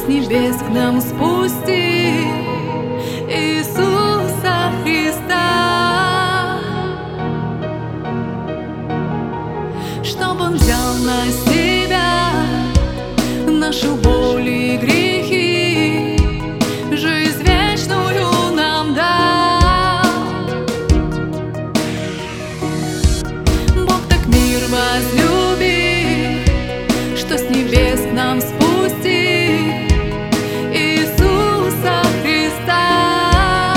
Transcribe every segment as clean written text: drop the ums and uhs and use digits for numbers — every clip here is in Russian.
с небес к нам спусти Иисуса Христа, чтоб Он взял на себя нашу боль и грехи, жизнь вечную нам дал. Бог так мир возлюбил, что с небес к нам спустил Иисуса Христа,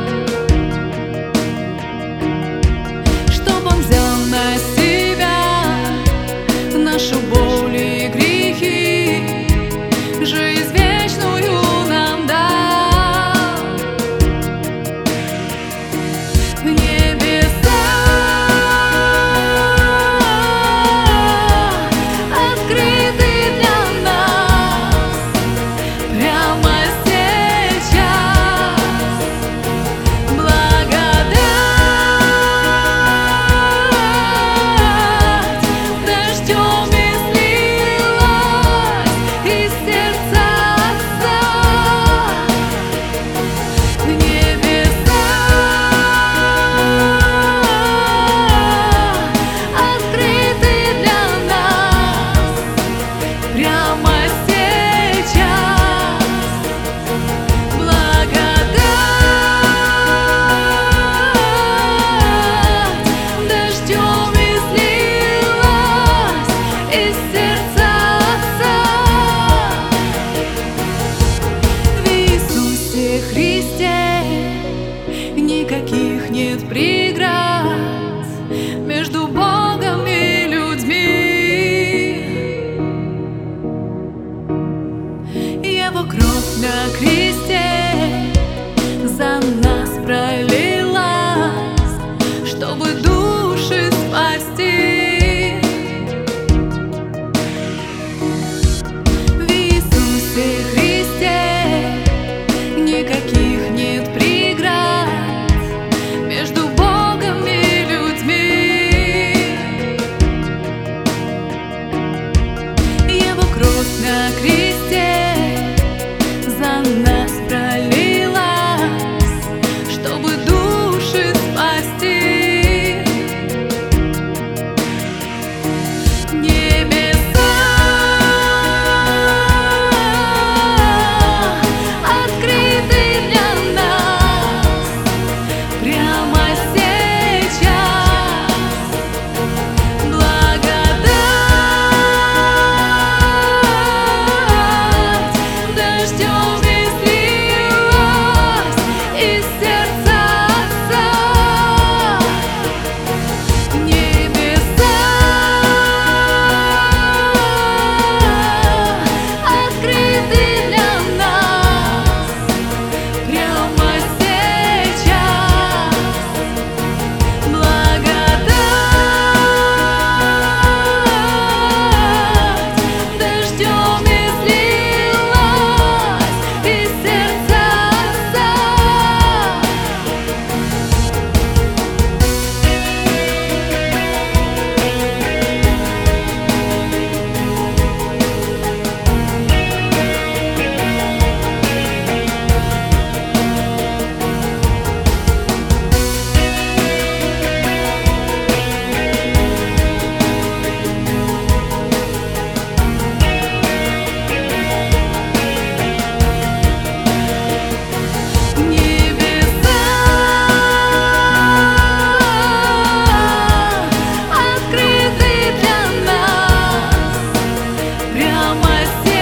чтоб Он взял на себя нашу боль и грехи, жизнь вечную нам дал. В небеса открыты для нас прямо сейчас. Благодать дождем излилась из сердца Отца. В небеса открыты для нас прямо сейчас. Благодать дождем излилась из сердца Отца. В Иисусе Христе никаких нет преград между Богом и людьми. Его кровь на кресте за нас пролилась, чтобы души спасти. В Иисусе Христе никаких нет преград между Богом и людьми. Его кровь на кресте за нас пролилась, чтобы души спасти. Небеса открыты для нас прямо сейчас. Благодать дождем излилась из сердца Отца. Небеса открыты для нас прямо сейчас. Благодать дождем излилась из сердца Отца. Небеса открыты для нас прямо сейчас.